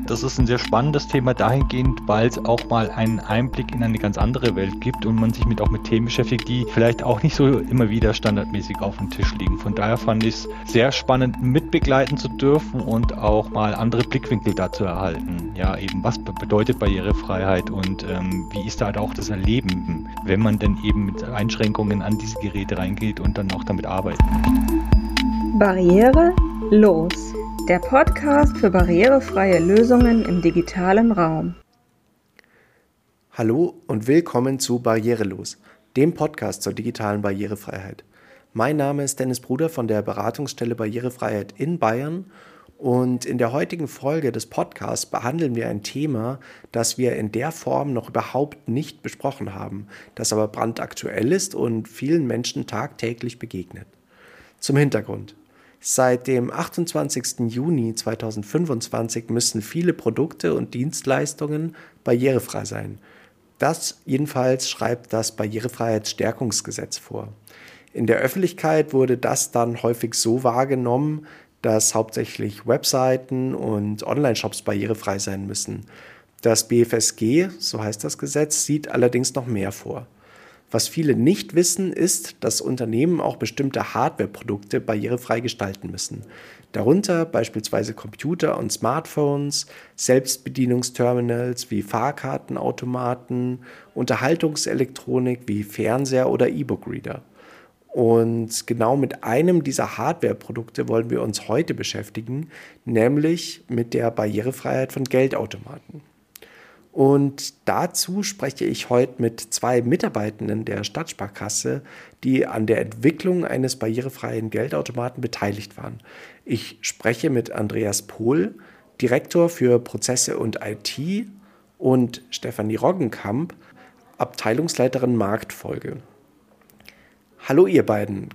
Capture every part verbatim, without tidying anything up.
Das ist ein sehr spannendes Thema dahingehend, weil es auch mal einen Einblick in eine ganz andere Welt gibt und man sich mit auch mit Themen beschäftigt, die vielleicht auch nicht so immer wieder standardmäßig auf dem Tisch liegen. Von daher fand ich es sehr spannend, mitbegleiten zu dürfen und auch mal andere Blickwinkel dazu erhalten. Ja, eben was bedeutet Barrierefreiheit und ähm, wie ist da halt auch das Erleben, wenn man denn eben mit Einschränkungen an diese Geräte reingeht und dann auch damit arbeitet. Barriere los. Der Podcast für barrierefreie Lösungen im digitalen Raum. Hallo und willkommen zu Barrierelos, dem Podcast zur digitalen Barrierefreiheit. Mein Name ist Dennis Bruder von der Beratungsstelle Barrierefreiheit in Bayern und in der heutigen Folge des Podcasts behandeln wir ein Thema, das wir in der Form noch überhaupt nicht besprochen haben, das aber brandaktuell ist und vielen Menschen tagtäglich begegnet. Zum Hintergrund. Seit dem achtundzwanzigsten Juni zweitausendfünfundzwanzig müssen viele Produkte und Dienstleistungen barrierefrei sein. Das jedenfalls schreibt das Barrierefreiheitsstärkungsgesetz vor. In der Öffentlichkeit wurde das dann häufig so wahrgenommen, dass hauptsächlich Webseiten und Online-Shops barrierefrei sein müssen. Das B F S G, so heißt das Gesetz, sieht allerdings noch mehr vor. Was viele nicht wissen, ist, dass Unternehmen auch bestimmte Hardwareprodukte barrierefrei gestalten müssen. Darunter beispielsweise Computer und Smartphones, Selbstbedienungsterminals wie Fahrkartenautomaten, Unterhaltungselektronik wie Fernseher oder E-Book-Reader. Und genau mit einem dieser Hardwareprodukte wollen wir uns heute beschäftigen, nämlich mit der Barrierefreiheit von Geldautomaten. Und dazu spreche ich heute mit zwei Mitarbeitenden der Stadtsparkasse, die an der Entwicklung eines barrierefreien Geldautomaten beteiligt waren. Ich spreche mit Andreas Pohl, Direktor für Prozesse und I T, und Stefanie Roggenkamp, Abteilungsleiterin Marktfolge. Hallo ihr beiden.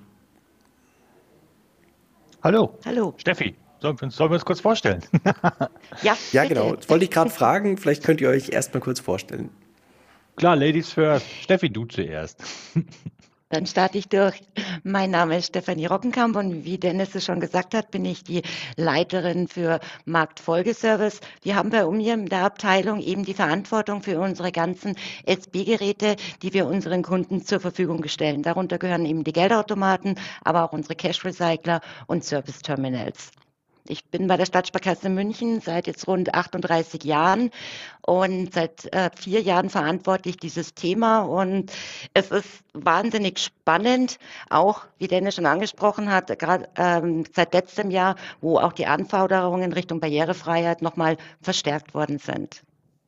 Hallo. Hallo. Steffi. Sollen wir, uns, sollen wir uns kurz vorstellen? Ja, ja genau. Das wollte ich gerade fragen. Vielleicht könnt ihr euch erstmal kurz vorstellen. Klar, Ladies first. Steffi, du zuerst. Dann starte ich durch. Mein Name ist Stefanie Roggenkamp und wie Dennis es schon gesagt hat, bin ich die Leiterin für Marktfolgeservice. Wir haben bei mir in der Abteilung eben die Verantwortung für unsere ganzen S B-Geräte, die wir unseren Kunden zur Verfügung stellen. Darunter gehören eben die Geldautomaten, aber auch unsere Cash-Recycler und Service-Terminals. Ich bin bei der Stadtsparkasse München seit jetzt rund achtunddreißig Jahren und seit äh, vier Jahren verantwortlich dieses Thema. Und es ist wahnsinnig spannend, auch wie Dennis schon angesprochen hat, gerade ähm, seit letztem Jahr, wo auch die Anforderungen Richtung Barrierefreiheit nochmal verstärkt worden sind.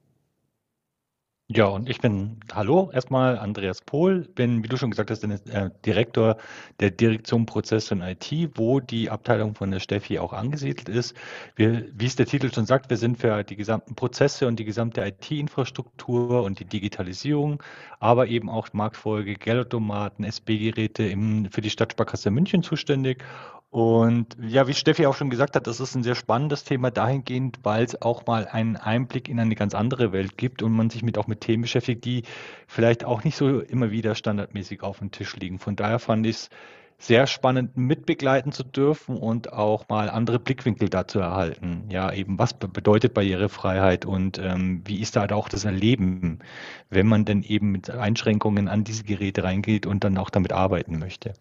Ja, und ich bin, hallo, erstmal Andreas Pohl, bin, wie du schon gesagt hast, äh, Direktor der Direktion Prozesse und I T, wo die Abteilung von der Steffi auch angesiedelt ist. Wir, wie es der Titel schon sagt, wir sind für die gesamten Prozesse und die gesamte I T-Infrastruktur und die Digitalisierung, aber eben auch Marktfolge, Geldautomaten, S B-Geräte im, für die Stadtsparkasse München zuständig. Und ja, wie Steffi auch schon gesagt hat, das ist ein sehr spannendes Thema dahingehend, weil es auch mal einen Einblick in eine ganz andere Welt gibt und man sich mit auch mit Themen beschäftigt, die vielleicht auch nicht so immer wieder standardmäßig auf dem Tisch liegen. Von daher fand ich es sehr spannend, mitbegleiten zu dürfen und auch mal andere Blickwinkel dazu erhalten. Ja, eben was bedeutet Barrierefreiheit und ähm, wie ist da halt auch das Erleben, wenn man denn eben mit Einschränkungen an diese Geräte reingeht und dann auch damit arbeiten möchte.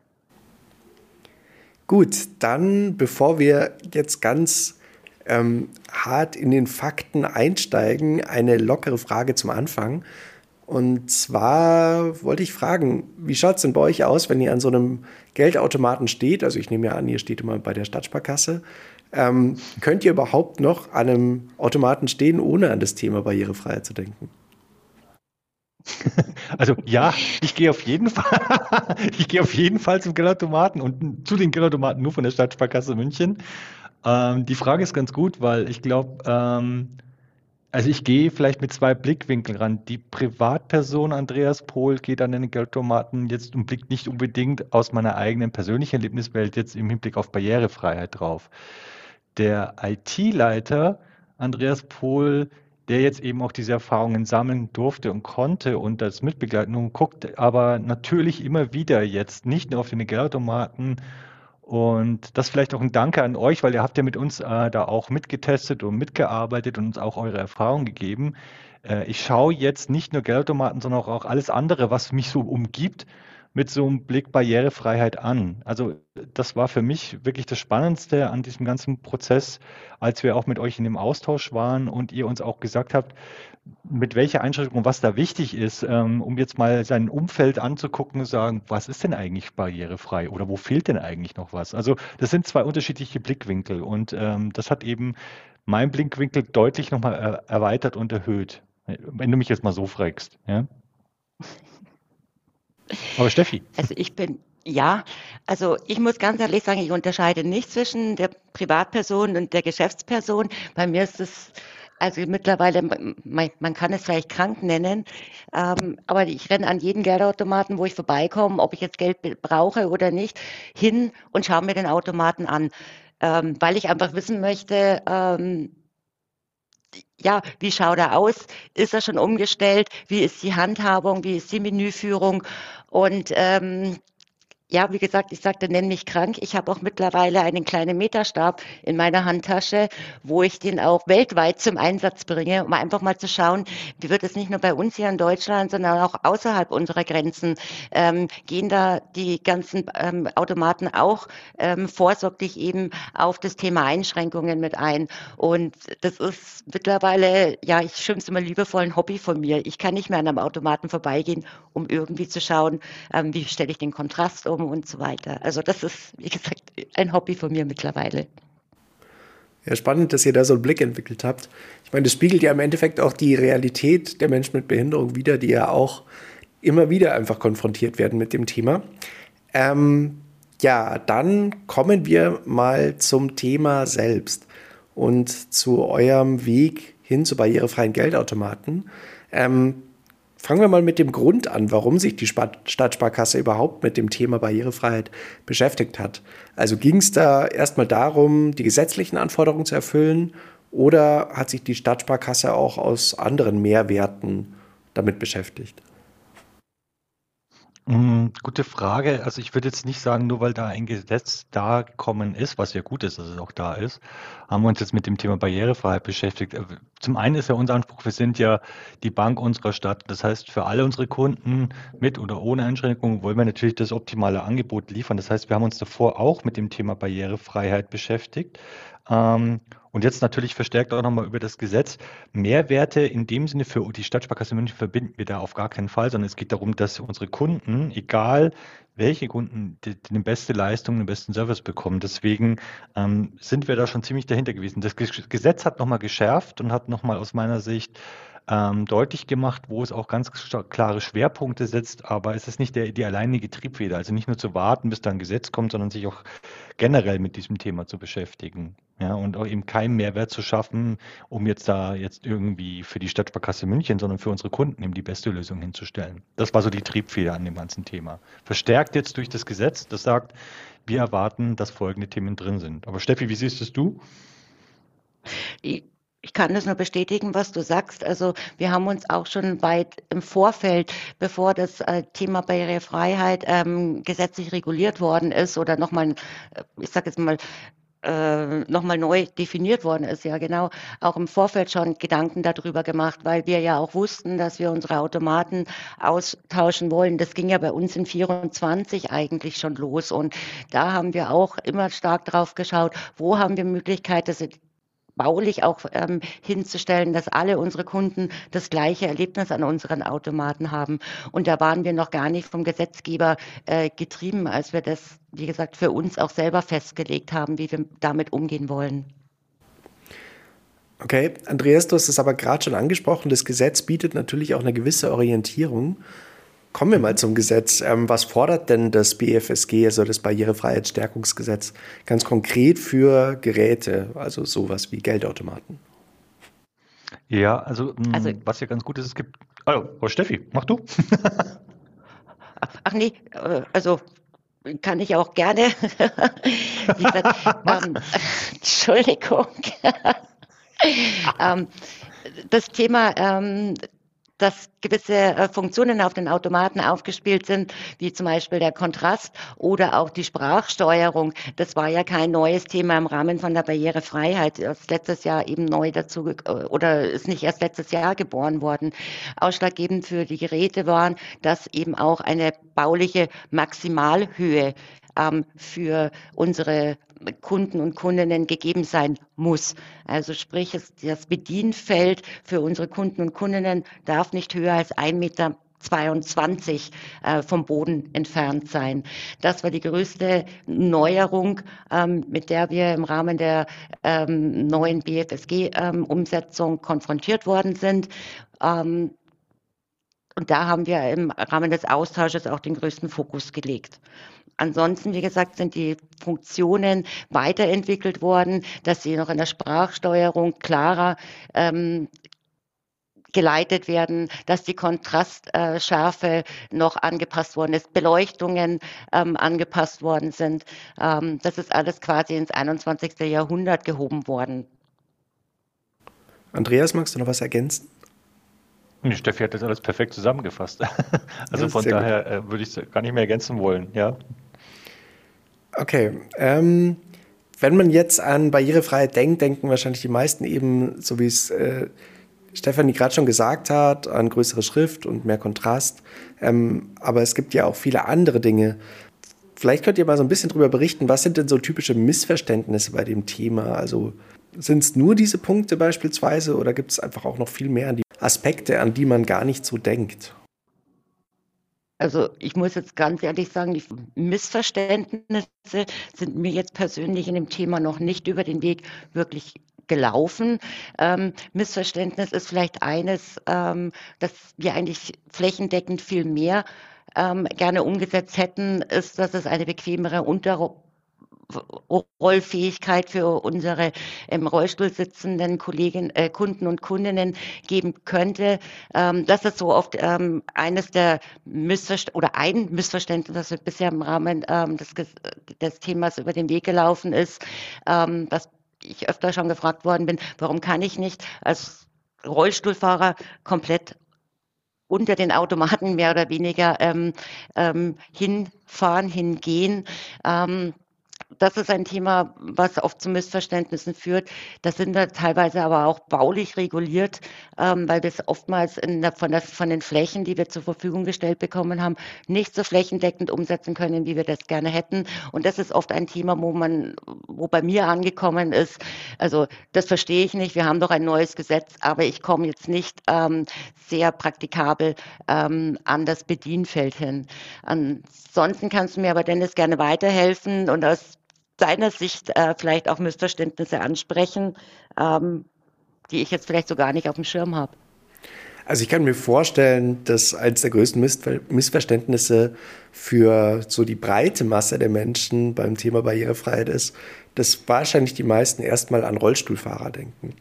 Gut, dann bevor wir jetzt ganz ähm, hart in den Fakten einsteigen, eine lockere Frage zum Anfang. Und zwar wollte ich fragen, wie schaut es denn bei euch aus, wenn ihr an so einem Geldautomaten steht? Also ich nehme ja an, ihr steht immer bei der Stadtsparkasse. Ähm, könnt ihr überhaupt noch an einem Automaten stehen, ohne an das Thema Barrierefreiheit zu denken? Also ja, ich gehe auf jeden Fall, ich gehe auf jeden Fall zum Geldautomaten und zu den Geldautomaten nur von der Stadtsparkasse München. Ähm, die Frage ist ganz gut, weil ich glaube, ähm, also ich gehe vielleicht mit zwei Blickwinkeln ran. Die Privatperson Andreas Pohl geht an den Geldautomaten jetzt und blickt nicht unbedingt aus meiner eigenen persönlichen Erlebniswelt jetzt im Hinblick auf Barrierefreiheit drauf. Der I T-Leiter Andreas Pohl, der jetzt eben auch diese Erfahrungen sammeln durfte und konnte und das mitbegleiten und guckt aber natürlich immer wieder jetzt nicht nur auf den Geldautomaten Und das vielleicht auch ein Danke an euch, weil ihr habt ja mit uns äh, da auch mitgetestet und mitgearbeitet und uns auch eure Erfahrungen gegeben. Äh, ich schaue jetzt nicht nur Geldautomaten, sondern auch, auch alles andere, was mich so umgibt, mit so einem Blick Barrierefreiheit an. Also das war für mich wirklich das Spannendste an diesem ganzen Prozess, als wir auch mit euch in dem Austausch waren und ihr uns auch gesagt habt, mit welcher Einschränkung, was da wichtig ist, ähm, um jetzt mal sein Umfeld anzugucken und sagen, was ist denn eigentlich barrierefrei oder wo fehlt denn eigentlich noch was? Also das sind zwei unterschiedliche Blickwinkel und ähm, das hat eben meinen Blickwinkel deutlich nochmal er erweitert und erhöht, wenn du mich jetzt mal so fragst. Ja? Aber Steffi. Also ich bin, ja, also ich muss ganz ehrlich sagen, ich unterscheide nicht zwischen der Privatperson und der Geschäftsperson. Bei mir ist es, also mittlerweile, man, man kann es vielleicht krank nennen, ähm, aber ich renne an jeden Geldautomaten, wo ich vorbeikomme, ob ich jetzt Geld brauche oder nicht, hin und schaue mir den Automaten an, ähm, weil ich einfach wissen möchte, ähm, ja, wie schaut er aus? Ist er schon umgestellt? Wie ist die Handhabung? Wie ist die Menüführung? Und ähm, ja, wie gesagt, ich sagte, nenn mich krank. Ich habe auch mittlerweile einen kleinen Meterstab in meiner Handtasche, wo ich den auch weltweit zum Einsatz bringe, um einfach mal zu schauen, wie wird es nicht nur bei uns hier in Deutschland, sondern auch außerhalb unserer Grenzen, ähm, gehen da die ganzen ähm, Automaten auch ähm, vorsorglich eben auf das Thema Einschränkungen mit ein. Und das ist mittlerweile, ja, ich schimpfe es immer liebevoll, ein Hobby von mir. Ich kann nicht mehr an einem Automaten vorbeigehen, um irgendwie zu schauen, ähm, wie stelle ich den Kontrast um und so weiter. Also das ist, wie gesagt, ein Hobby von mir mittlerweile. Ja, spannend, dass ihr da so einen Blick entwickelt habt. Ich meine, das spiegelt ja im Endeffekt auch die Realität der Menschen mit Behinderung wider, die ja auch immer wieder einfach konfrontiert werden mit dem Thema. Ähm, ja, dann kommen wir mal zum Thema selbst und zu eurem Weg hin zu barrierefreien Geldautomaten. Ähm, Fangen wir mal mit dem Grund an, warum sich die Stadtsparkasse überhaupt mit dem Thema Barrierefreiheit beschäftigt hat. Also ging es da erstmal darum, die gesetzlichen Anforderungen zu erfüllen, oder hat sich die Stadtsparkasse auch aus anderen Mehrwerten damit beschäftigt? Hm, gute Frage. Also ich würde jetzt nicht sagen, nur weil da ein Gesetz da gekommen ist, was ja gut ist, dass es auch da ist, haben wir uns jetzt mit dem Thema Barrierefreiheit beschäftigt. Äh, Zum einen ist ja unser Anspruch, wir sind ja die Bank unserer Stadt. Das heißt, für alle unsere Kunden mit oder ohne Einschränkungen wollen wir natürlich das optimale Angebot liefern. Das heißt, wir haben uns davor auch mit dem Thema Barrierefreiheit beschäftigt. Ähm, und jetzt natürlich verstärkt auch nochmal über das Gesetz. Mehrwerte in dem Sinne für die Stadtsparkasse München verbinden wir da auf gar keinen Fall, sondern es geht darum, dass unsere Kunden, egal welche Kunden, die, die eine beste Leistung, den besten Service bekommen. Deswegen ähm, sind wir da schon ziemlich dahinter gewesen. Das Gesetz hat nochmal geschärft und hat nochmal aus meiner Sicht ähm, deutlich gemacht, wo es auch ganz klare Schwerpunkte setzt, aber es ist nicht der, die alleinige Triebfeder. Also nicht nur zu warten, bis da ein Gesetz kommt, sondern sich auch generell mit diesem Thema zu beschäftigen. Ja, und auch eben keinen Mehrwert zu schaffen, um jetzt da jetzt irgendwie für die Stadtsparkasse München, sondern für unsere Kunden eben die beste Lösung hinzustellen. Das war so die Triebfeder an dem ganzen Thema. Verstärkt jetzt durch das Gesetz, das sagt, wir erwarten, dass folgende Themen drin sind. Aber Steffi, wie siehst es du? Ich ich kann das nur bestätigen, was du sagst. Also wir haben uns auch schon weit im Vorfeld, bevor das äh, Thema Barrierefreiheit ähm, gesetzlich reguliert worden ist oder nochmal, ich sage jetzt mal, äh, nochmal neu definiert worden ist, ja genau, auch im Vorfeld schon Gedanken darüber gemacht, weil wir ja auch wussten, dass wir unsere Automaten austauschen wollen. Das ging ja bei uns in vierundzwanzig eigentlich schon los, und da haben wir auch immer stark drauf geschaut, wo haben wir Möglichkeit, dass baulich auch ähm, hinzustellen, dass alle unsere Kunden das gleiche Erlebnis an unseren Automaten haben. Und da waren wir noch gar nicht vom Gesetzgeber äh, getrieben, als wir das, wie gesagt, für uns auch selber festgelegt haben, wie wir damit umgehen wollen. Okay, Andreas, du hast es aber gerade schon angesprochen, das Gesetz bietet natürlich auch eine gewisse Orientierung. Kommen wir mal zum Gesetz. Ähm, was fordert denn das B F S G, also das Barrierefreiheitsstärkungsgesetz, ganz konkret für Geräte, also sowas wie Geldautomaten? Ja, also, mh, Also, was ja ganz gut ist, es gibt. Hallo, oh, Steffi, mach du. ach nee, äh, also kann ich auch gerne. Wie gesagt, Mach. ähm, Entschuldigung. ähm, das Thema ähm, dass gewisse äh, Funktionen auf den Automaten aufgespielt sind, wie zum Beispiel der Kontrast oder auch die Sprachsteuerung. Das war ja kein neues Thema im Rahmen von der Barrierefreiheit. Erst letztes Jahr eben neu dazu äh, oder ist nicht erst letztes Jahr geboren worden. Ausschlaggebend für die Geräte waren, dass eben auch eine bauliche Maximalhöhe ähm, für unsere Kunden und Kundinnen gegeben sein muss. Also sprich, das Bedienfeld für unsere Kunden und Kundinnen darf nicht höher als ein Meter zweiundzwanzig äh, vom Boden entfernt sein. Das war die größte Neuerung, ähm, mit der wir im Rahmen der ähm, neuen B F S G-Umsetzung ähm, konfrontiert worden sind. Ähm, und da haben wir im Rahmen des Austausches auch den größten Fokus gelegt. Ansonsten, wie gesagt, sind die Funktionen weiterentwickelt worden, dass sie noch in der Sprachsteuerung klarer ähm, geleitet werden, dass die Kontrastschärfe noch angepasst worden ist, Beleuchtungen ähm, angepasst worden sind. Ähm, das ist alles quasi ins einundzwanzigste Jahrhundert gehoben worden. Andreas, magst du noch was ergänzen? Die Steffi hat das alles perfekt zusammengefasst. Also Ja, von sehr daher äh, würde ich es gar nicht mehr ergänzen wollen, ja. Okay, ähm, wenn man jetzt an Barrierefreiheit denkt, denken wahrscheinlich die meisten eben, so wie es äh, Stefanie gerade schon gesagt hat, an größere Schrift und mehr Kontrast. Ähm, aber es gibt ja auch viele andere Dinge. Vielleicht könnt ihr mal so ein bisschen drüber berichten, was sind denn so typische Missverständnisse bei dem Thema? Also sind es nur diese Punkte beispielsweise oder gibt es einfach auch noch viel mehr an die Aspekte, an die man gar nicht so denkt? Also ich muss jetzt ganz ehrlich sagen, die Missverständnisse sind mir jetzt persönlich in dem Thema noch nicht über den Weg wirklich gelaufen. Ähm, Missverständnis ist vielleicht eines, ähm, dass wir eigentlich flächendeckend viel mehr ähm, gerne umgesetzt hätten, ist, dass es eine bequemere Unterrollfähigkeit für unsere im Rollstuhl sitzenden Kolleginnen, äh, Kunden und Kundinnen geben könnte. Ähm, das ist so oft ähm, eines der Missverständnisse oder ein Missverständnis, das bisher im Rahmen ähm, des, des Themas über den Weg gelaufen ist, ähm, dass ich öfter schon gefragt worden bin, warum kann ich nicht als Rollstuhlfahrer komplett unter den Automaten mehr oder weniger ähm, ähm, hinfahren, hingehen. Ähm, das ist ein Thema, was oft zu Missverständnissen führt. Das sind wir teilweise aber auch baulich reguliert, ähm, weil wir es oftmals in der, von, der, von den Flächen, die wir zur Verfügung gestellt bekommen haben, nicht so flächendeckend umsetzen können, wie wir das gerne hätten. Und das ist oft ein Thema, wo man, wo bei mir angekommen ist. Also das verstehe ich nicht. Wir haben doch ein neues Gesetz, aber ich komme jetzt nicht ähm, sehr praktikabel ähm, an das Bedienfeld hin. Ansonsten kannst du mir aber, Dennis, gerne weiterhelfen und aus deiner Sicht äh, vielleicht auch Missverständnisse ansprechen, ähm, die ich jetzt vielleicht so gar nicht auf dem Schirm habe. Also ich kann mir vorstellen, dass eines der größten Missver- Missverständnisse für so die breite Masse der Menschen beim Thema Barrierefreiheit ist, dass wahrscheinlich die meisten erstmal an Rollstuhlfahrer denken.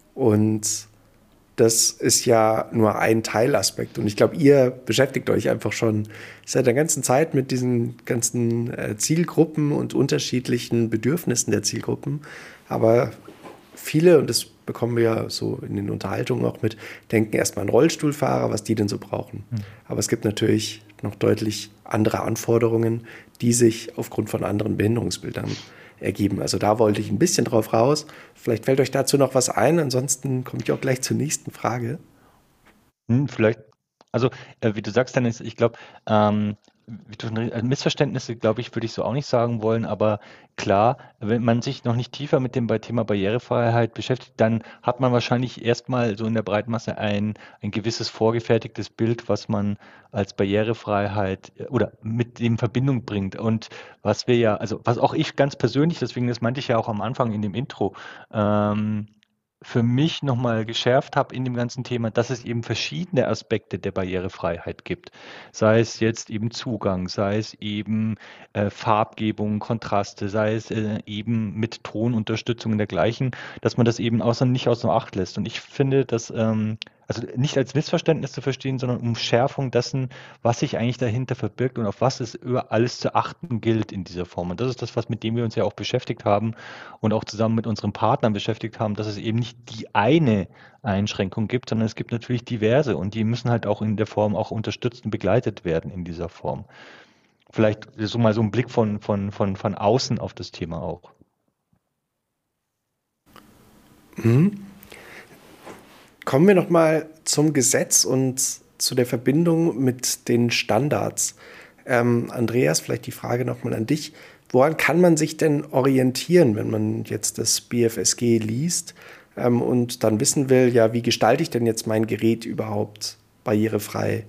Und das ist ja nur ein Teilaspekt. Und ich glaube, ihr beschäftigt euch einfach schon seit der ganzen Zeit mit diesen ganzen äh, Zielgruppen und unterschiedlichen Bedürfnissen der Zielgruppen. Aber viele, und das bekommen wir ja so in den Unterhaltungen auch mit, denken erstmal an Rollstuhlfahrer, was die denn so brauchen. Mhm. Aber es gibt natürlich noch deutlich andere Anforderungen, die sich aufgrund von anderen Behinderungsbildern ergeben. Also da wollte ich ein bisschen drauf raus. Vielleicht fällt euch dazu noch was ein, ansonsten komme ich auch gleich zur nächsten Frage. Hm, vielleicht, also äh, wie du sagst, Dennis, ich glaube, ähm, wie du schon, äh, Missverständnisse, glaube ich, würde ich so auch nicht sagen wollen, aber klar, wenn man sich noch nicht tiefer mit dem bei Thema Barrierefreiheit beschäftigt, dann hat man wahrscheinlich erstmal so in der Breitmasse ein, ein gewisses vorgefertigtes Bild, was man als Barrierefreiheit äh, oder mit dem in Verbindung bringt. Und was wir ja, also was auch ich ganz persönlich, deswegen, das meinte ich ja auch am Anfang in dem Intro, ähm, für mich nochmal geschärft habe in dem ganzen Thema, dass es eben verschiedene Aspekte der Barrierefreiheit gibt. Sei es jetzt eben Zugang, sei es eben äh, Farbgebung, Kontraste, sei es äh, eben mit Tonunterstützung und dergleichen, dass man das eben außer nicht außer Acht lässt. Und ich finde, dass ähm, also nicht als Missverständnis zu verstehen, sondern um Schärfung dessen, was sich eigentlich dahinter verbirgt und auf was es über alles zu achten gilt in dieser Form. Und das ist das, was mit dem wir uns ja auch beschäftigt haben und auch zusammen mit unseren Partnern beschäftigt haben, dass es eben nicht die eine Einschränkung gibt, sondern es gibt natürlich diverse und die müssen halt auch in der Form auch unterstützt und begleitet werden in dieser Form. Vielleicht so mal so ein Blick von, von, von, von außen auf das Thema auch. Mhm. Kommen wir nochmal zum Gesetz und zu der Verbindung mit den Standards. Ähm, Andreas, vielleicht die Frage nochmal an dich. Woran kann man sich denn orientieren, wenn man jetzt das B F S G liest ähm, und dann wissen will, ja, wie gestalte ich denn jetzt mein Gerät überhaupt barrierefrei?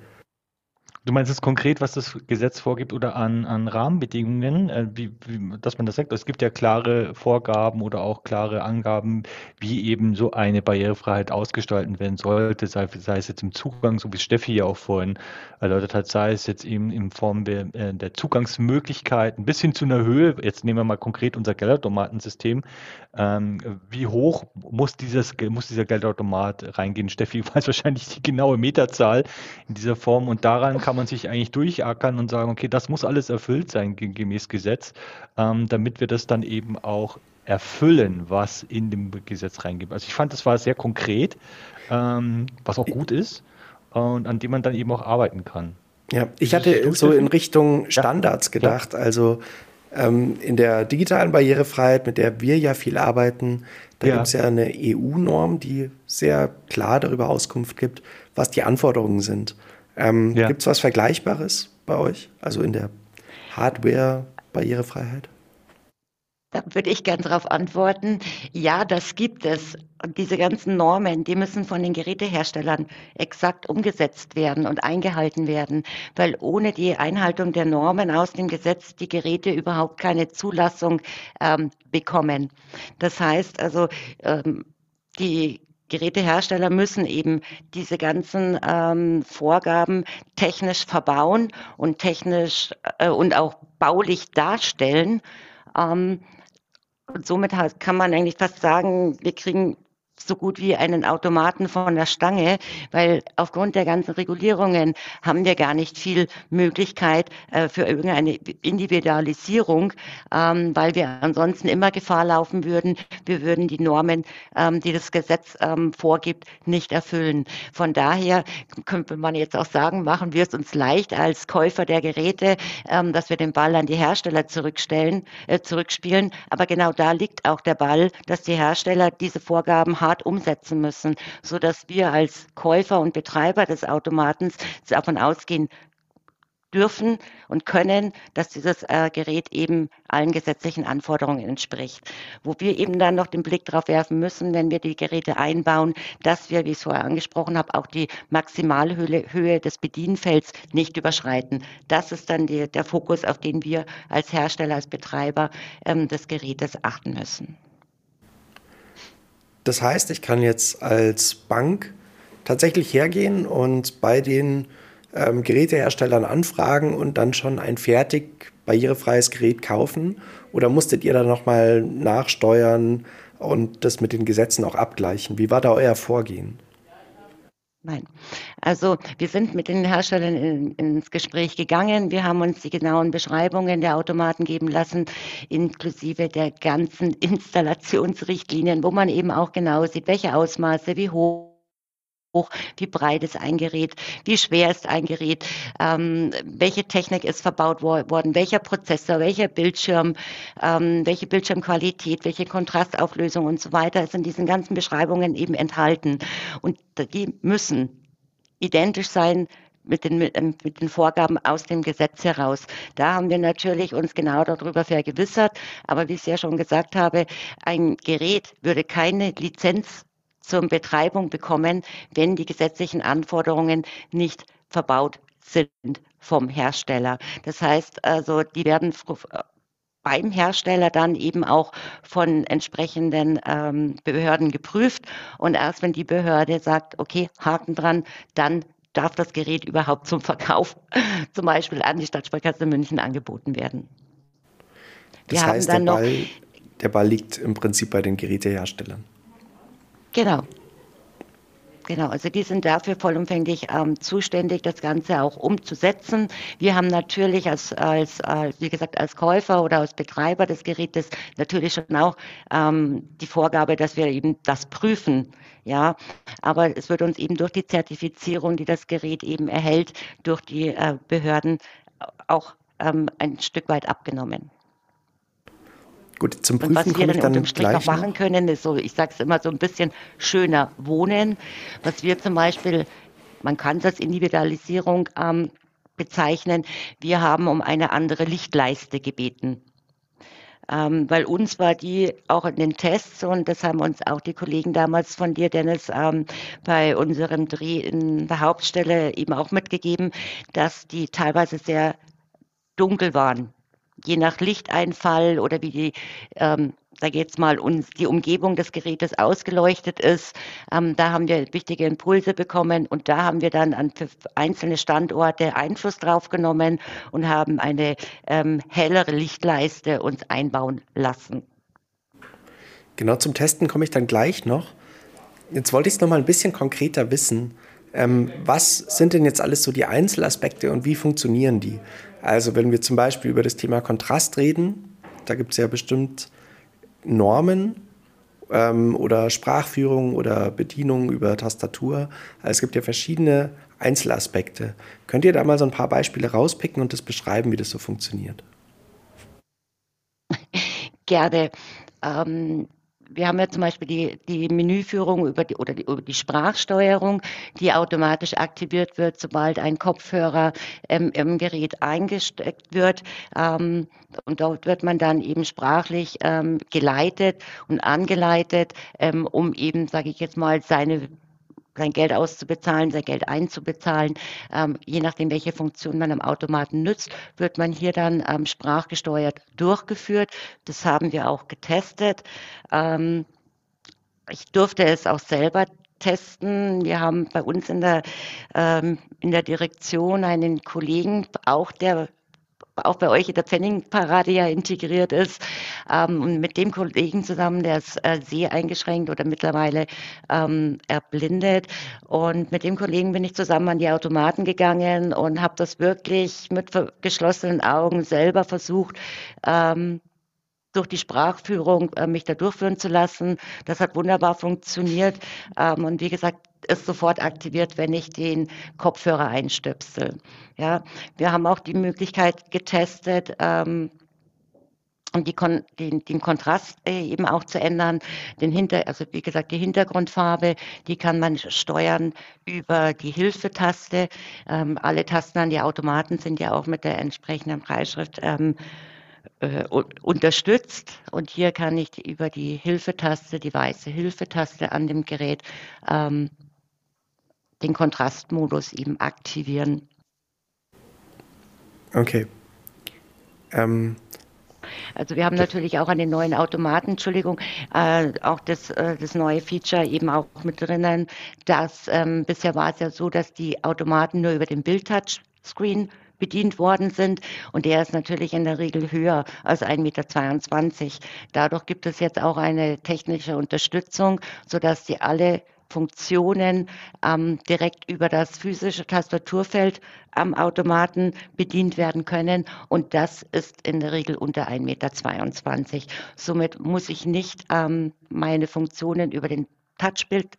Du meinst es konkret, was das Gesetz vorgibt oder an, an Rahmenbedingungen, äh, wie, wie, dass man das sagt? Es gibt ja klare Vorgaben oder auch klare Angaben, wie eben so eine Barrierefreiheit ausgestalten werden sollte, sei, sei es jetzt im Zugang, so wie Steffi ja auch vorhin erläutert hat, sei es jetzt eben in Form der, äh, der Zugangsmöglichkeiten bis hin zu einer Höhe. Jetzt nehmen wir mal konkret unser Geldautomatensystem. Ähm, wie hoch muss, dieses, muss dieser Geldautomat reingehen? Steffi weiß wahrscheinlich die genaue Meterzahl in dieser Form und daran kann man sich eigentlich durchackern und sagen, okay, das muss alles erfüllt sein ge- gemäß Gesetz, ähm, damit wir das dann eben auch erfüllen, was in dem Gesetz reingeht. Also ich fand, das war sehr konkret, ähm, was auch gut ist und an dem man dann eben auch arbeiten kann. Ja, ich Wie siehst hatte du, so in Steffi? Richtung Ja, Standards ja, gedacht. Also ähm, in der digitalen Barrierefreiheit, mit der wir ja viel arbeiten, da gibt es ja, ja eine E U-Norm, die sehr klar darüber Auskunft gibt, was die Anforderungen sind. Ähm, ja. gibt es was Vergleichbares bei euch? Also in der Hardware-Barrierefreiheit? Da würde ich gern darauf antworten, ja, das gibt es. Und diese ganzen Normen, die müssen von den Geräteherstellern exakt umgesetzt werden und eingehalten werden, weil ohne die Einhaltung der Normen aus dem Gesetz die Geräte überhaupt keine Zulassung ähm, bekommen. Das heißt also, ähm, die Gerätehersteller müssen eben diese ganzen ähm, Vorgaben technisch verbauen und technisch äh, und auch baulich darstellen. Ähm, und somit hat, kann man eigentlich fast sagen, wir kriegen so gut wie einen Automaten von der Stange, weil aufgrund der ganzen Regulierungen haben wir gar nicht viel Möglichkeit äh, für irgendeine Individualisierung, ähm, weil wir ansonsten immer Gefahr laufen würden, wir würden die Normen, ähm, die das Gesetz ähm, vorgibt, nicht erfüllen. Von daher könnte man jetzt auch sagen, machen wir es uns leicht als Käufer der Geräte, ähm, dass wir den Ball an die Hersteller zurückstellen, äh, zurückspielen. Aber genau da liegt auch der Ball, dass die Hersteller diese Vorgaben hart umsetzen müssen, sodass wir als Käufer und Betreiber des Automatens davon ausgehen dürfen und können, dass dieses äh, Gerät eben allen gesetzlichen Anforderungen entspricht. Wo wir eben dann noch den Blick drauf werfen müssen, wenn wir die Geräte einbauen, dass wir, wie ich es vorher angesprochen habe, auch die Maximalhöhe Höhe des Bedienfelds nicht überschreiten. Das ist dann die, der Fokus, auf den wir als Hersteller, als Betreiber ähm, des Gerätes achten müssen. Das heißt, ich kann jetzt als Bank tatsächlich hergehen und bei den ähm, Geräteherstellern anfragen und dann schon ein fertig barrierefreies Gerät kaufen? Oder musstet ihr da nochmal nachsteuern und das mit den Gesetzen auch abgleichen? Wie war da euer Vorgehen? Nein. Also wir sind mit den Herstellern in, ins Gespräch gegangen. Wir haben uns die genauen Beschreibungen der Automaten geben lassen, inklusive der ganzen Installationsrichtlinien, wo man eben auch genau sieht, welche Ausmaße, wie hoch, wie breit ist ein Gerät, wie schwer ist ein Gerät, ähm, welche Technik ist verbaut wo- worden, welcher Prozessor, welcher Bildschirm, ähm, welche Bildschirmqualität, welche Kontrastauflösung und so weiter ist in diesen ganzen Beschreibungen eben enthalten. Und die müssen identisch sein mit den, mit, ähm, mit den Vorgaben aus dem Gesetz heraus. Da haben wir natürlich uns genau darüber vergewissert. Aber wie ich es ja schon gesagt habe, ein Gerät würde keine Lizenz zur Betreibung bekommen, wenn die gesetzlichen Anforderungen nicht verbaut sind vom Hersteller. Das heißt also, die werden beim Hersteller dann eben auch von entsprechenden ähm, Behörden geprüft. Und erst wenn die Behörde sagt, okay, Haken dran, dann darf das Gerät überhaupt zum Verkauf, zum Beispiel an die Stadtsparkasse München, angeboten werden. Wir Das haben heißt, der dann noch, Ball, der Ball liegt im Prinzip bei den Geräteherstellern. genau, Genau, also die sind dafür vollumfänglich ähm, zuständig, das Ganze auch umzusetzen. Wir haben natürlich als, als, als, wie gesagt, als Käufer oder als Betreiber des Gerätes natürlich schon auch ähm, die Vorgabe, dass wir eben das prüfen. Ja, aber es wird uns eben durch die Zertifizierung, die das Gerät eben erhält, durch die äh, Behörden auch ähm, ein Stück weit abgenommen. Gut, zum Und was Prüfen wir komme ich dann unterm dann Strich noch gleich noch. machen können, ist so, ich sage es immer, so ein bisschen schöner wohnen. Was wir zum Beispiel, man kann das Individualisierung ähm, bezeichnen, wir haben um eine andere Lichtleiste gebeten. Ähm, weil uns war die auch in den Tests, und das haben uns auch die Kollegen damals von dir, Dennis, ähm, bei unserem Dreh in der Hauptstelle eben auch mitgegeben, dass die teilweise sehr dunkel waren. Je nach Lichteinfall oder wie die, ähm, sage ich jetzt mal, uns die Umgebung des Gerätes ausgeleuchtet ist, ähm, da haben wir wichtige Impulse bekommen, und da haben wir dann an für einzelne Standorte Einfluss drauf genommen und haben eine ähm, hellere Lichtleiste uns einbauen lassen. Genau, zum Testen komme ich dann gleich noch. Jetzt wollte ich es noch mal ein bisschen konkreter wissen. Ähm, was sind denn jetzt alles so die Einzelaspekte und wie funktionieren die? Also wenn wir zum Beispiel über das Thema Kontrast reden, da gibt es ja bestimmt Normen ähm, oder Sprachführung oder Bedienung über Tastatur. Also es gibt ja verschiedene Einzelaspekte. Könnt ihr da mal so ein paar Beispiele rauspicken und das beschreiben, wie das so funktioniert? Gerne. Ähm, wir haben ja zum Beispiel die, die Menüführung über die, oder die, über die Sprachsteuerung, die automatisch aktiviert wird, sobald ein Kopfhörer ähm, im Gerät eingesteckt wird. Ähm, und dort wird man dann eben sprachlich ähm, geleitet und angeleitet, ähm, um eben, sage ich jetzt mal, seine sein Geld auszubezahlen, sein Geld einzubezahlen. Ähm, je nachdem, welche Funktion man am Automaten nutzt, wird man hier dann ähm, sprachgesteuert durchgeführt. Das haben wir auch getestet. Ähm, ich durfte es auch selber testen. Wir haben bei uns in der, ähm, in der Direktion einen Kollegen, auch der auch bei euch in der Pfennigparade ja integriert ist. Ähm, und mit dem Kollegen zusammen, der ist äh, seheingeschränkt oder mittlerweile ähm, erblindet. Und mit dem Kollegen bin ich zusammen an die Automaten gegangen und habe das wirklich mit geschlossenen Augen selber versucht, ähm, durch die Sprachführung äh, mich da durchführen zu lassen. Das hat wunderbar funktioniert. Ähm, und wie gesagt, ist sofort aktiviert, wenn ich den Kopfhörer einstöpsel. Ja, wir haben auch die Möglichkeit getestet, ähm, und die Kon den, den Kontrast äh, eben auch zu ändern. Den Hinter, also wie gesagt, die Hintergrundfarbe, die kann man steuern über die Hilfetaste. Ähm, alle Tasten an die Automaten sind ja auch mit der entsprechenden Preisschrift ähm, äh, unterstützt. Und hier kann ich über die Hilfetaste, die weiße Hilfetaste an dem Gerät, ähm, den Kontrastmodus eben aktivieren. Okay. Ähm, Also wir haben natürlich auch an den neuen Automaten, Entschuldigung, äh, auch das, äh, das neue Feature eben auch mit drinnen, dass ähm, bisher war es ja so, dass die Automaten nur über den Bildtouchscreen bedient worden sind, und der ist natürlich in der Regel höher als ein Meter zweiundzwanzig. Dadurch gibt es jetzt auch eine technische Unterstützung, sodass die alle Funktionen ähm, direkt über das physische Tastaturfeld am Automaten bedient werden können, und das ist in der Regel unter ein Meter zweiundzwanzig. Somit muss ich nicht ähm, meine Funktionen über den Touchbildschirm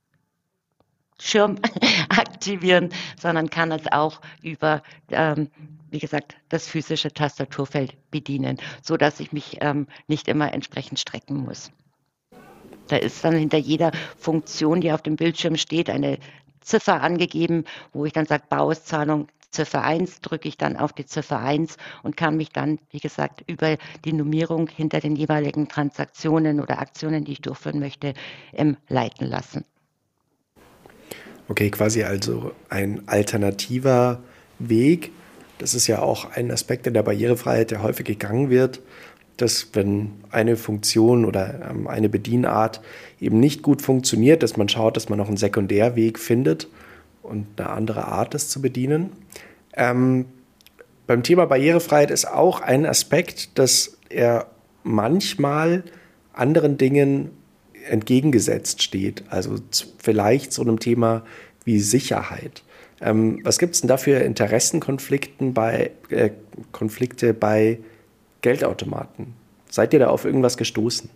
aktivieren, sondern kann es auch über, ähm, wie gesagt, das physische Tastaturfeld bedienen, sodass ich mich ähm, nicht immer entsprechend strecken muss. Da ist dann hinter jeder Funktion, die auf dem Bildschirm steht, eine Ziffer angegeben, wo ich dann sage, Bauauszahlung Ziffer eins, drücke ich dann auf die Ziffer eins und kann mich dann, wie gesagt, über die Nummerierung hinter den jeweiligen Transaktionen oder Aktionen, die ich durchführen möchte, ähm, leiten lassen. Okay, quasi also ein alternativer Weg. Das ist ja auch ein Aspekt in der Barrierefreiheit, der häufig gegangen wird, dass wenn eine Funktion oder ähm, eine Bedienart eben nicht gut funktioniert, dass man schaut, dass man noch einen Sekundärweg findet und eine andere Art, das zu bedienen. Ähm, beim Thema Barrierefreiheit ist auch ein Aspekt, dass er manchmal anderen Dingen entgegengesetzt steht. Also z- vielleicht so einem Thema wie Sicherheit. Ähm, was gibt es denn da für Interessenkonflikten bei, äh, Konflikte bei Geldautomaten? Seid ihr da auf irgendwas gestoßen?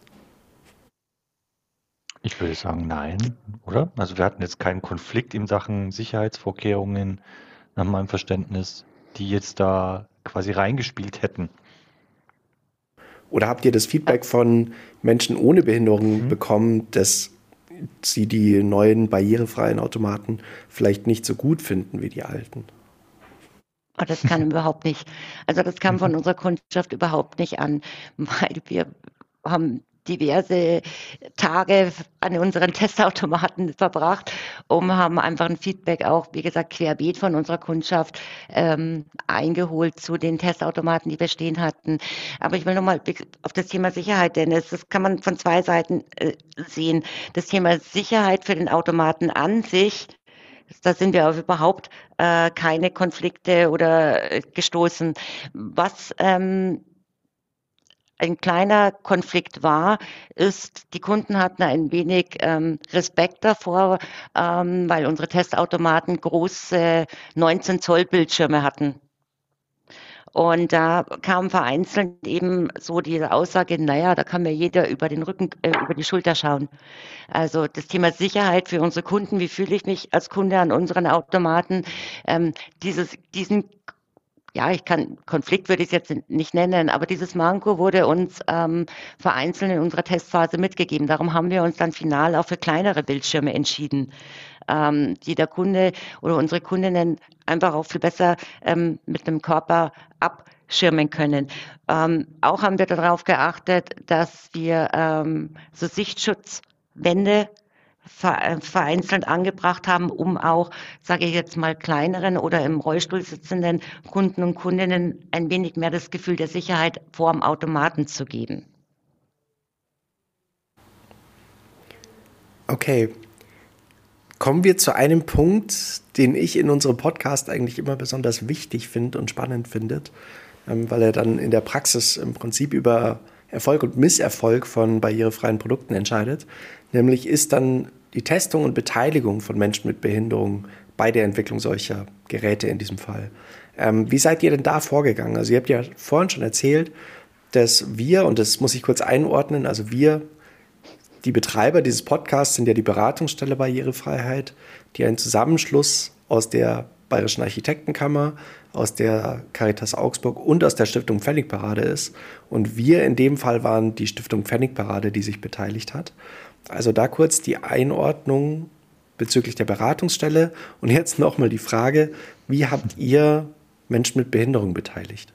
Ich würde sagen, nein, oder? Also wir hatten jetzt keinen Konflikt in Sachen Sicherheitsvorkehrungen, nach meinem Verständnis, die jetzt da quasi reingespielt hätten. Oder habt ihr das Feedback von Menschen ohne Behinderung Mhm. bekommen, dass sie die neuen barrierefreien Automaten vielleicht nicht so gut finden wie die alten? Oh, das kann überhaupt nicht. Also das kam von unserer Kundschaft überhaupt nicht an, weil wir haben diverse Tage an unseren Testautomaten verbracht und haben einfach ein Feedback auch, wie gesagt, querbeet von unserer Kundschaft ähm, eingeholt zu den Testautomaten, die wir stehen hatten. Aber ich will nochmal auf das Thema Sicherheit, denn das kann man von zwei Seiten äh, sehen. Das Thema Sicherheit für den Automaten an sich, da sind wir auf überhaupt äh, keine Konflikte oder äh, gestoßen. Was ähm, ein kleiner Konflikt war, ist, die Kunden hatten ein wenig ähm, Respekt davor, ähm, weil unsere Testautomaten große neunzehn Zoll Bildschirme hatten. Und da kam vereinzelt eben so diese Aussage, naja, da kann mir jeder über den Rücken, äh, über die Schulter schauen. Also das Thema Sicherheit für unsere Kunden, wie fühle ich mich als Kunde an unseren Automaten, ähm, dieses, diesen, ja, ich kann, Konflikt würde ich es jetzt nicht nennen, aber dieses Manko wurde uns ähm, vereinzelt in unserer Testphase mitgegeben. Darum haben wir uns dann final auch für kleinere Bildschirme entschieden, ähm, die der Kunde oder unsere Kundinnen einfach auch viel besser ähm, mit dem Körper abschirmen können. Ähm, auch haben wir darauf geachtet, dass wir ähm, so Sichtschutzwände vereinzelt angebracht haben, um auch, sage ich jetzt mal, kleineren oder im Rollstuhl sitzenden Kunden und Kundinnen ein wenig mehr das Gefühl der Sicherheit vor dem Automaten zu geben. Okay, kommen wir zu einem Punkt, den ich in unserem Podcast eigentlich immer besonders wichtig finde und spannend finde, ähm, weil er dann in der Praxis im Prinzip über Erfolg und Misserfolg von barrierefreien Produkten entscheidet. Nämlich ist dann die Testung und Beteiligung von Menschen mit Behinderung bei der Entwicklung solcher Geräte in diesem Fall. Ähm, wie seid ihr denn da vorgegangen? Also ihr habt ja vorhin schon erzählt, dass wir, und das muss ich kurz einordnen, also wir, die Betreiber dieses Podcasts, sind ja die Beratungsstelle Barrierefreiheit, die ein Zusammenschluss aus der Bayerischen Architektenkammer, aus der Caritas Augsburg und aus der Stiftung Pfennigparade ist. Und wir in dem Fall waren die Stiftung Pfennigparade, die sich beteiligt hat. Also da kurz die Einordnung bezüglich der Beratungsstelle. Und jetzt nochmal die Frage, wie habt ihr Menschen mit Behinderung beteiligt?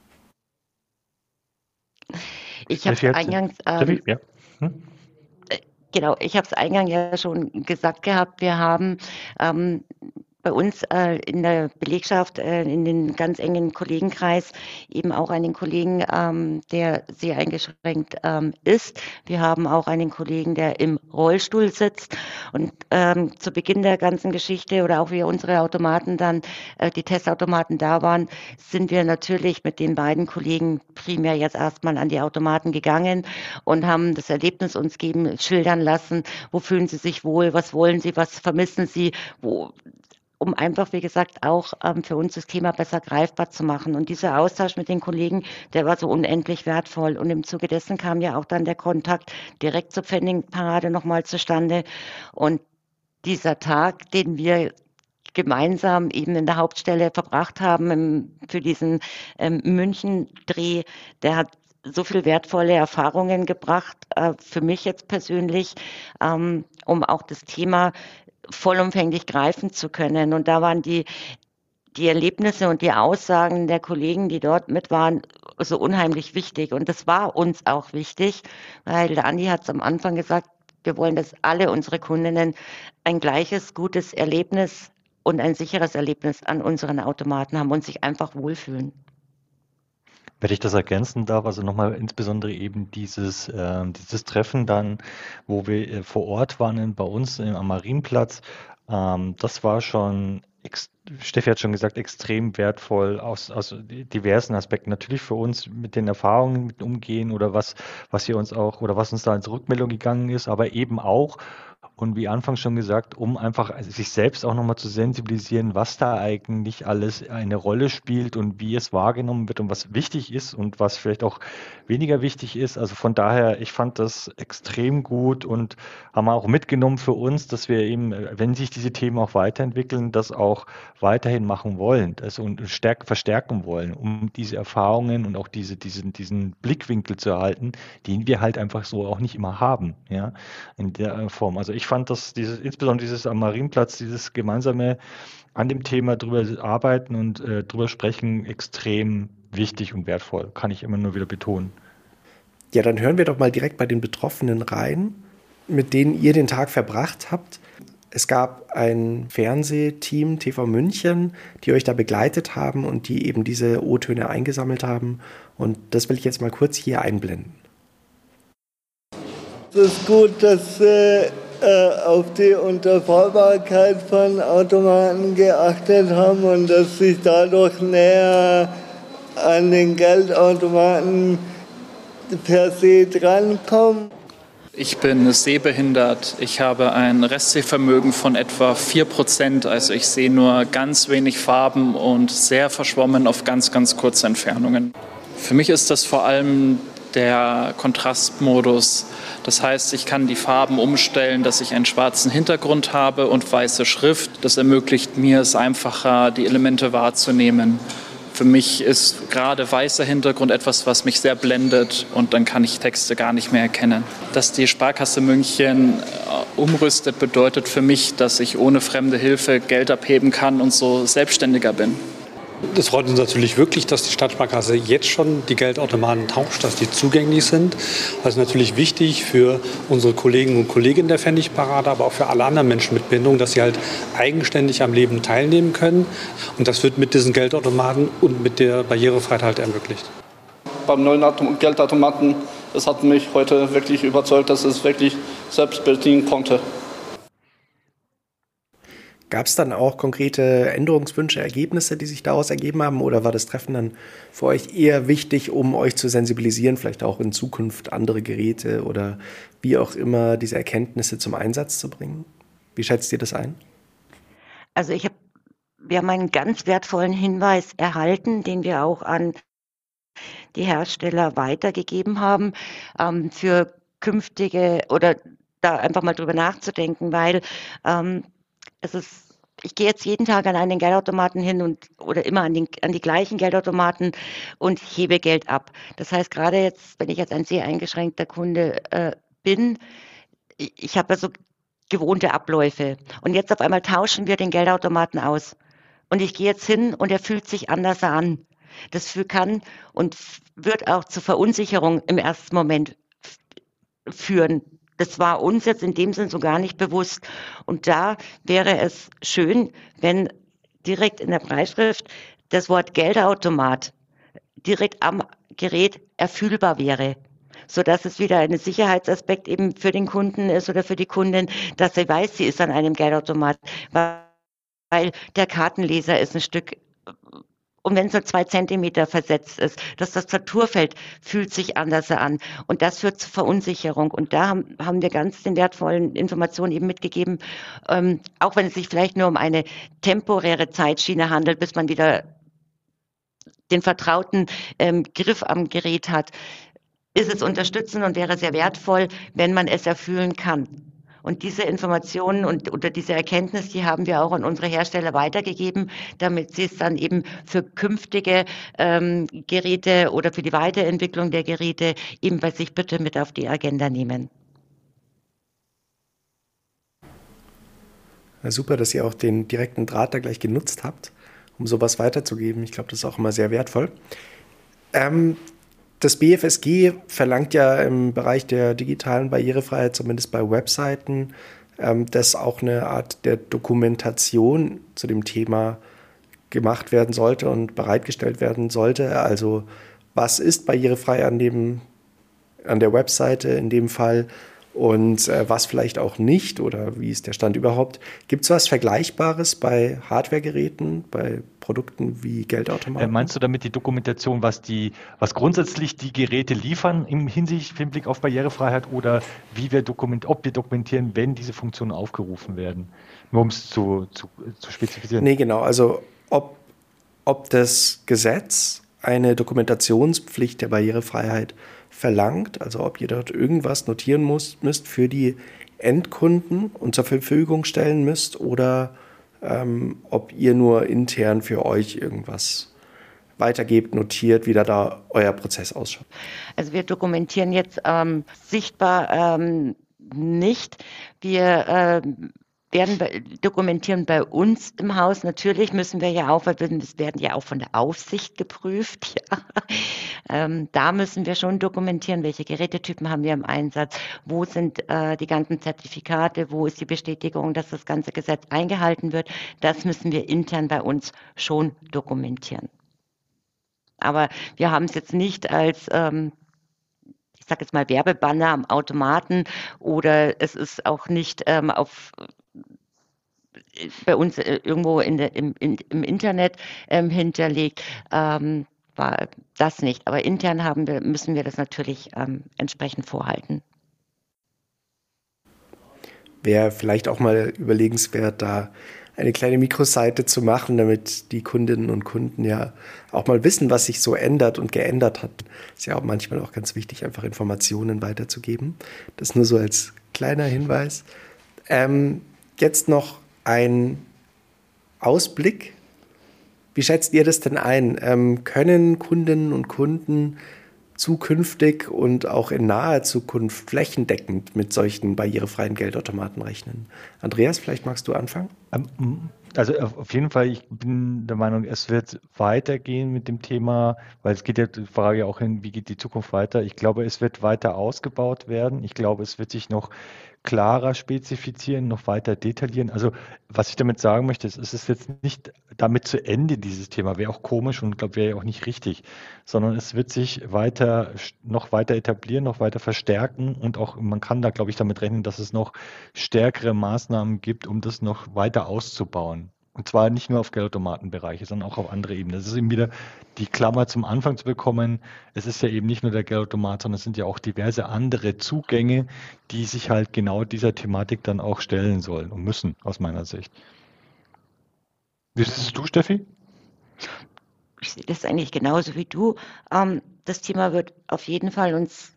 Ich habe Steffi, eingangs... Steffi, Ähm, ja. Hm? Genau, ich habe es eingangs ja schon gesagt gehabt, wir haben ähm, bei uns äh, in der Belegschaft, äh, in den ganz engen Kollegenkreis eben auch einen Kollegen, ähm, der sehr eingeschränkt ähm, ist. Wir haben auch einen Kollegen, der im Rollstuhl sitzt. Und ähm, zu Beginn der ganzen Geschichte oder auch wie unsere Automaten dann, äh, die Testautomaten da waren, sind wir natürlich mit den beiden Kollegen primär jetzt erstmal an die Automaten gegangen und haben das Erlebnis uns geben, schildern lassen, wo fühlen sie sich wohl, was wollen sie, was vermissen sie, wo um einfach, wie gesagt, auch ähm, für uns das Thema besser greifbar zu machen. Und dieser Austausch mit den Kollegen, der war so unendlich wertvoll. Und im Zuge dessen kam ja auch dann der Kontakt direkt zur Pfennigparade nochmal zustande. Und dieser Tag, den wir gemeinsam eben in der Hauptstelle verbracht haben im, für diesen ähm, München-Dreh, der hat so viel wertvolle Erfahrungen gebracht, äh, für mich jetzt persönlich, ähm, um auch das Thema vollumfänglich greifen zu können. Und da waren die, die Erlebnisse und die Aussagen der Kollegen, die dort mit waren, so unheimlich wichtig. Und das war uns auch wichtig, weil der Andi hat es am Anfang gesagt, wir wollen, dass alle unsere Kundinnen ein gleiches, gutes Erlebnis und ein sicheres Erlebnis an unseren Automaten haben und sich einfach wohlfühlen. Wenn ich das ergänzen darf, also nochmal insbesondere eben dieses, äh, dieses Treffen dann, wo wir äh, vor Ort waren in, bei uns äh, am Marienplatz, ähm, das war schon ex Steffi hat schon gesagt, extrem wertvoll aus, aus diversen Aspekten. Natürlich für uns mit den Erfahrungen mit umgehen oder was, was hier uns auch oder was uns da als Rückmeldung gegangen ist, aber eben auch, und wie anfangs schon gesagt, um einfach sich selbst auch nochmal zu sensibilisieren, was da eigentlich alles eine Rolle spielt und wie es wahrgenommen wird und was wichtig ist und was vielleicht auch weniger wichtig ist. Also von daher, ich fand das extrem gut und haben auch mitgenommen für uns, dass wir eben, wenn sich diese Themen auch weiterentwickeln, das auch weiterhin machen wollen, also und stärk, verstärken wollen, um diese Erfahrungen und auch diese, diesen, diesen Blickwinkel zu erhalten, den wir halt einfach so auch nicht immer haben, ja, in der Form. Also ich fand das, dieses, insbesondere dieses am Marienplatz, dieses gemeinsame an dem Thema drüber arbeiten und äh, drüber sprechen, extrem wichtig und wertvoll, kann ich immer nur wieder betonen. Ja, dann hören wir doch mal direkt bei den Betroffenen rein, mit denen ihr den Tag verbracht habt. Es gab ein Fernsehteam, T V München, die euch da begleitet haben und die eben diese O-Töne eingesammelt haben. Und das will ich jetzt mal kurz hier einblenden. Es ist gut, dass äh, auf die Unterfahrbarkeit von Automaten geachtet haben und dass sie dadurch näher an den Geldautomaten per se drankommen. Ich bin sehbehindert. Ich habe ein Restsehvermögen von etwa vier Prozent. Also ich sehe nur ganz wenig Farben und sehr verschwommen auf ganz, ganz kurze Entfernungen. Für mich ist das vor allem der Kontrastmodus. Das heißt, ich kann die Farben umstellen, dass ich einen schwarzen Hintergrund habe und weiße Schrift. Das ermöglicht mir es einfacher, die Elemente wahrzunehmen. Für mich ist gerade weißer Hintergrund etwas, was mich sehr blendet und dann kann ich Texte gar nicht mehr erkennen. Dass die Sparkasse München umrüstet, bedeutet für mich, dass ich ohne fremde Hilfe Geld abheben kann und so selbstständiger bin. Das freut uns natürlich wirklich, dass die Stadtsparkasse jetzt schon die Geldautomaten tauscht, dass die zugänglich sind. Das ist natürlich wichtig für unsere Kollegen und Kolleginnen der Pfennigparade, aber auch für alle anderen Menschen mit Behinderung, dass sie halt eigenständig am Leben teilnehmen können. Und das wird mit diesen Geldautomaten und mit der Barrierefreiheit halt ermöglicht. Beim neuen Geldautomaten, es hat mich heute wirklich überzeugt, dass es wirklich selbst bedienen konnte. Gab es dann auch konkrete Änderungswünsche, Ergebnisse, die sich daraus ergeben haben? Oder war das Treffen dann für euch eher wichtig, um euch zu sensibilisieren, vielleicht auch in Zukunft andere Geräte oder wie auch immer diese Erkenntnisse zum Einsatz zu bringen? Wie schätzt ihr das ein? Also ich habe, wir haben einen ganz wertvollen Hinweis erhalten, den wir auch an die Hersteller weitergegeben haben, ähm, für künftige oder da einfach mal drüber nachzudenken, weil ähm, es ist, ich gehe jetzt jeden Tag an einen Geldautomaten hin und oder immer an, den, an die gleichen Geldautomaten und hebe Geld ab. Das heißt, gerade jetzt, wenn ich jetzt ein sehr eingeschränkter Kunde äh, bin, ich, ich habe ja so gewohnte Abläufe. Und jetzt auf einmal tauschen wir den Geldautomaten aus. Und ich gehe jetzt hin und er fühlt sich anders an. Das kann und wird auch zur Verunsicherung im ersten Moment führen. Das war uns jetzt in dem Sinn so gar nicht bewusst. Und da wäre es schön, wenn direkt in der Preisschrift das Wort Geldautomat direkt am Gerät erfüllbar wäre, sodass es wieder ein Sicherheitsaspekt eben für den Kunden ist oder für die Kundin, dass sie weiß, sie ist an einem Geldautomat, weil der Kartenleser ist ein Stück, und wenn es nur zwei Zentimeter versetzt ist, das Tastaturfeld fühlt sich anders an. Und das führt zur Verunsicherung. Und da haben, haben wir ganz den wertvollen Informationen eben mitgegeben, ähm, auch wenn es sich vielleicht nur um eine temporäre Zeitschiene handelt, bis man wieder den vertrauten ähm, Griff am Gerät hat, ist es unterstützend und wäre sehr wertvoll, wenn man es erfüllen kann. Und diese Informationen und oder diese Erkenntnis, die haben wir auch an unsere Hersteller weitergegeben, damit sie es dann eben für künftige ähm, Geräte oder für die Weiterentwicklung der Geräte eben bei sich bitte mit auf die Agenda nehmen. Ja, super, dass ihr auch den direkten Draht da gleich genutzt habt, um sowas weiterzugeben. Ich glaube, das ist auch immer sehr wertvoll. Ähm, Das B F S G verlangt ja im Bereich der digitalen Barrierefreiheit, zumindest bei Webseiten, dass auch eine Art der Dokumentation zu dem Thema gemacht werden sollte und bereitgestellt werden sollte. Also was ist barrierefrei an dem, an der Webseite in dem Fall und äh, was vielleicht auch nicht oder wie ist der Stand überhaupt. Gibt es was Vergleichbares bei Hardwaregeräten, bei Produkten wie Geldautomaten? Äh, meinst du damit die Dokumentation, was die, was grundsätzlich die Geräte liefern im Hinsicht, im Hinblick auf Barrierefreiheit oder wie wir dokument, ob wir dokumentieren, wenn diese Funktionen aufgerufen werden? Nur um es zu, zu, zu spezifizieren. Nee, genau. Also ob, ob das Gesetz eine Dokumentationspflicht der Barrierefreiheit verlangt, also ob ihr dort irgendwas notieren muss, müsst für die Endkunden und zur Verfügung stellen müsst oder ähm, ob ihr nur intern für euch irgendwas weitergebt, notiert, wie da, da euer Prozess ausschaut. Also wir dokumentieren jetzt ähm, sichtbar ähm, nicht. Wir ähm, werden bei, dokumentieren bei uns im Haus. Natürlich müssen wir ja auch, weil wir werden ja auch von der Aufsicht geprüft. Ja. Ähm, da müssen wir schon dokumentieren, welche Gerätetypen haben wir im Einsatz, wo sind äh, die ganzen Zertifikate, wo ist die Bestätigung, dass das ganze Gesetz eingehalten wird. Das müssen wir intern bei uns schon dokumentieren. Aber wir haben es jetzt nicht als ähm, ich sage jetzt mal Werbebanner am Automaten oder es ist auch nicht ähm, auf bei uns äh, irgendwo in der, im, in, im Internet ähm, hinterlegt, ähm, war das nicht. Aber intern haben wir, müssen wir das natürlich ähm, entsprechend vorhalten. Wäre vielleicht auch mal überlegenswert, da eine kleine Mikroseite zu machen, damit die Kundinnen und Kunden ja auch mal wissen, was sich so ändert und geändert hat. Ist ja auch manchmal auch ganz wichtig, einfach Informationen weiterzugeben. Das nur so als kleiner Hinweis. Ähm, jetzt noch ein Ausblick. Wie schätzt ihr das denn ein? Ähm, können Kundinnen und Kunden zukünftig und auch in naher Zukunft flächendeckend mit solchen barrierefreien Geldautomaten rechnen? Andreas, vielleicht magst du anfangen? Also auf jeden Fall, ich bin der Meinung, es wird weitergehen mit dem Thema, weil es geht ja die Frage auch hin, wie geht die Zukunft weiter? Ich glaube, es wird weiter ausgebaut werden. Ich glaube, es wird sich noch klarer spezifizieren, noch weiter detaillieren. Also was ich damit sagen möchte, ist, es ist jetzt nicht damit zu Ende, dieses Thema, wäre auch komisch und glaube, wäre ja auch nicht richtig, sondern es wird sich weiter, noch weiter etablieren, noch weiter verstärken und auch, man kann da, glaube ich, damit rechnen, dass es noch stärkere Maßnahmen gibt, um das noch weiter auszubauen. Und zwar nicht nur auf Geldautomatenbereiche, sondern auch auf andere Ebenen. Das ist eben wieder die Klammer zum Anfang zu bekommen. Es ist ja eben nicht nur der Geldautomat, sondern es sind ja auch diverse andere Zugänge, die sich halt genau dieser Thematik dann auch stellen sollen und müssen, aus meiner Sicht. Wie siehst du, Steffi? Ich sehe das eigentlich genauso wie du. Ähm, das Thema wird auf jeden Fall uns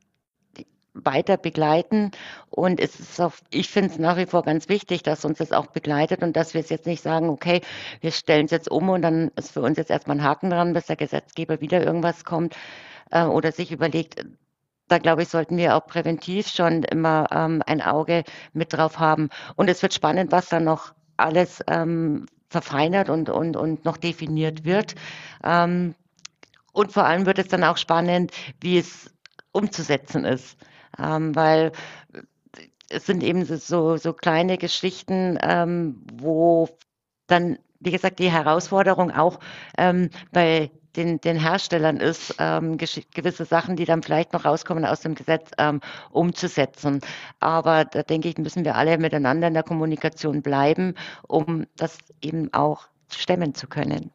weiter begleiten und es ist auch, ich finde es nach wie vor ganz wichtig, dass uns das auch begleitet und dass wir es jetzt nicht sagen, okay, wir stellen es jetzt um und dann ist für uns jetzt erstmal ein Haken dran, bis der Gesetzgeber wieder irgendwas kommt äh, oder sich überlegt. Da glaube ich, sollten wir auch präventiv schon immer ähm, ein Auge mit drauf haben und es wird spannend, was da noch alles ähm, verfeinert und, und, und noch definiert wird. Ähm, und vor allem wird es dann auch spannend, wie es umzusetzen ist. Ähm, weil es sind eben so, so kleine Geschichten, ähm, wo dann, wie gesagt, die Herausforderung auch ähm, bei den, den Herstellern ist, ähm, gewisse Sachen, die dann vielleicht noch rauskommen aus dem Gesetz, ähm, umzusetzen. Aber da denke ich, müssen wir alle miteinander in der Kommunikation bleiben, um das eben auch stemmen zu können.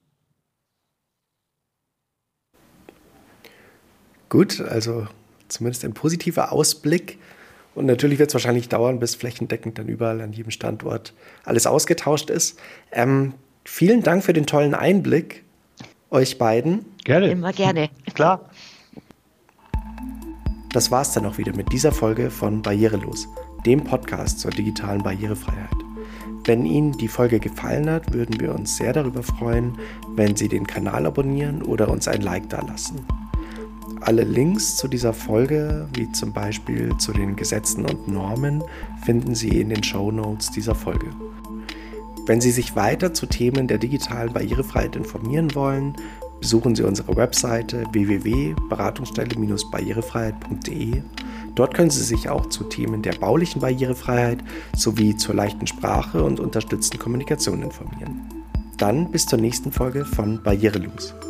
Gut, also zumindest ein positiver Ausblick. Und natürlich wird es wahrscheinlich dauern, bis flächendeckend dann überall an jedem Standort alles ausgetauscht ist. Ähm, vielen Dank für den tollen Einblick, euch beiden. Gerne. Immer gerne. Klar. Das war's dann auch wieder mit dieser Folge von Barrierelos, dem Podcast zur digitalen Barrierefreiheit. Wenn Ihnen die Folge gefallen hat, würden wir uns sehr darüber freuen, wenn Sie den Kanal abonnieren oder uns ein Like dalassen. Alle Links zu dieser Folge, wie zum Beispiel zu den Gesetzen und Normen, finden Sie in den Shownotes dieser Folge. Wenn Sie sich weiter zu Themen der digitalen Barrierefreiheit informieren wollen, besuchen Sie unsere Webseite w w w punkt beratungsstelle Bindestrich barrierefreiheit punkt d e. Dort können Sie sich auch zu Themen der baulichen Barrierefreiheit sowie zur leichten Sprache und unterstützten Kommunikation informieren. Dann bis zur nächsten Folge von Barrierelos.